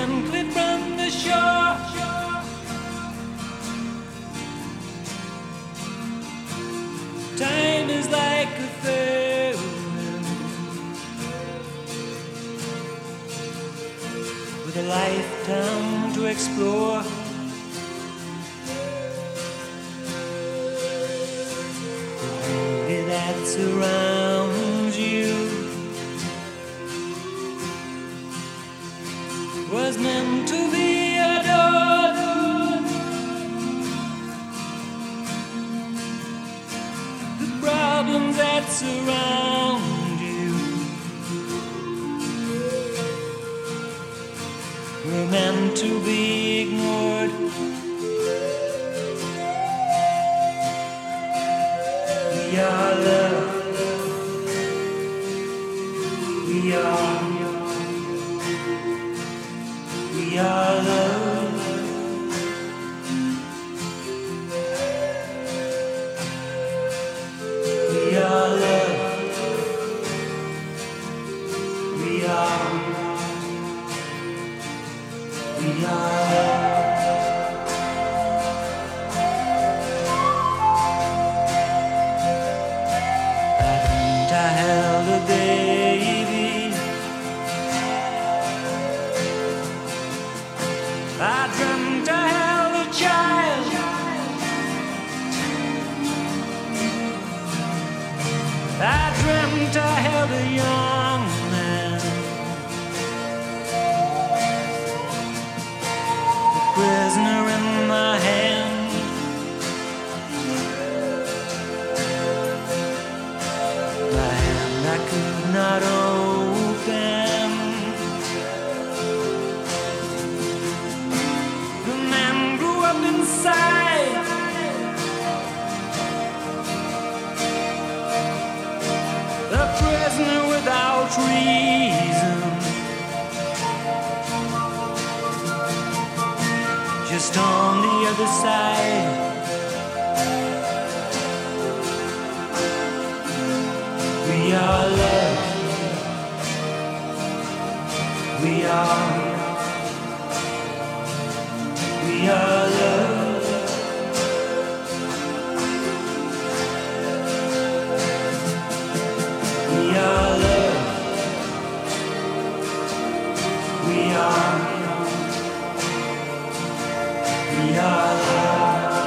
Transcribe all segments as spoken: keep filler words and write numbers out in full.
gently from the shore. Time is like a ferryman with a lifetime to explore. The beauty that surrounds you was meant to be adored. The problems that surround you were meant to be ignored. We are love. We are. We are love. We are love. We are. We are love. And I held a baby. I dreamt I held a child. I dreamt I held a young man. The prisoner in my hand. My hand I could not open. Inside, the prisoner without reason, just on the other side. We are love. We are. We are love. We are love. We are. We are love.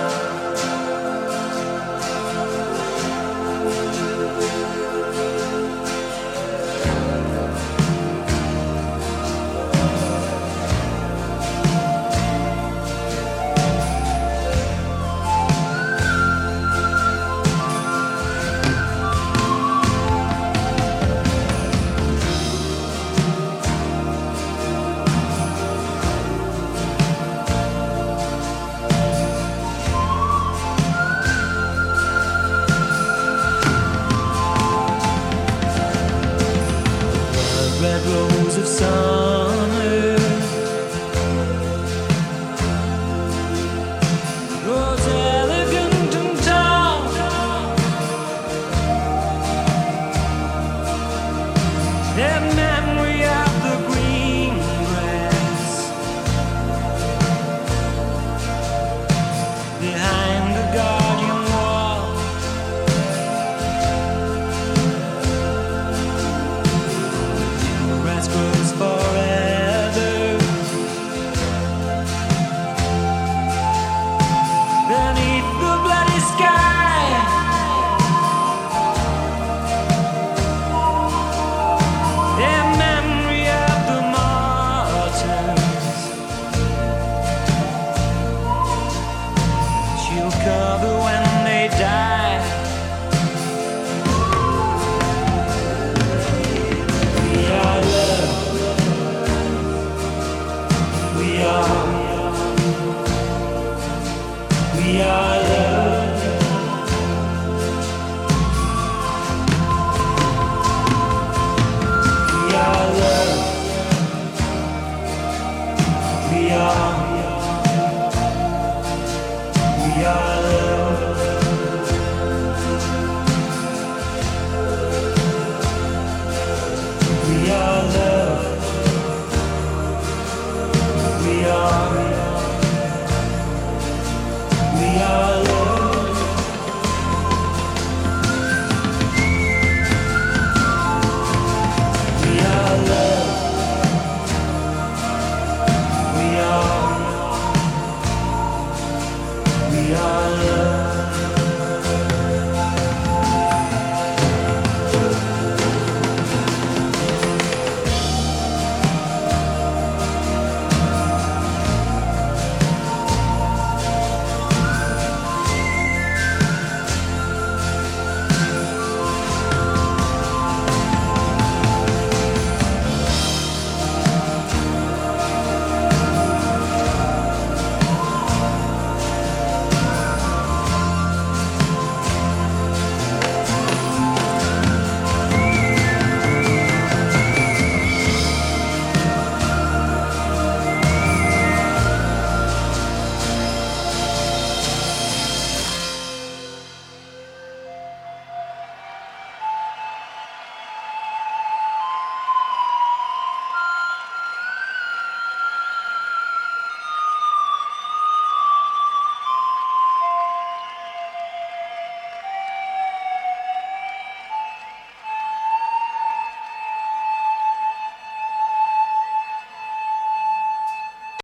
Red rose of summer grows elegant and tall. In memory of the green grass behind the guardian wall. Grass grows forever beneath the bloody sky. In memory of the martyrs, she'll cover when they die. We are love. We are. We are love. We are love. We are. We are love. We are love. yard.